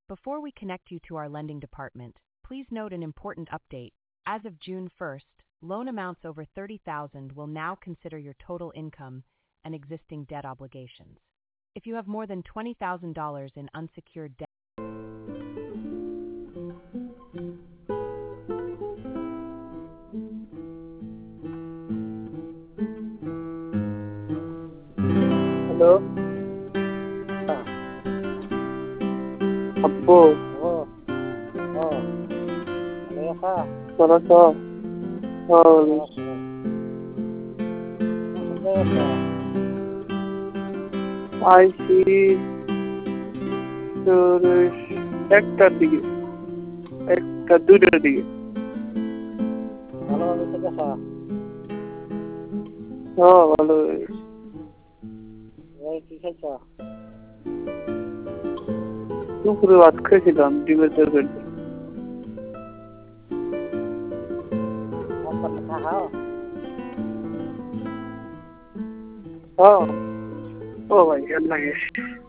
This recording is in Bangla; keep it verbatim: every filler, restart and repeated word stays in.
Before we connect you to our lending department, please note an important update. As of June first, loan amounts over thirty thousand dollars will now consider your total income and existing debt obligations. If you have more than twenty thousand dollars in unsecured debt, hello আব্বু ও ও লেখা তোরা তো আইসি তোর একটার দিকে একটা দুইটার দিকে ভালোভাবে থেকে খা হ্যাঁ ভালো কি খাইছ দুপুরে ভাত খেয়েছিলাম ডিমের তরকারি খাও হ্যাঁ ও ভাই আল্লাহ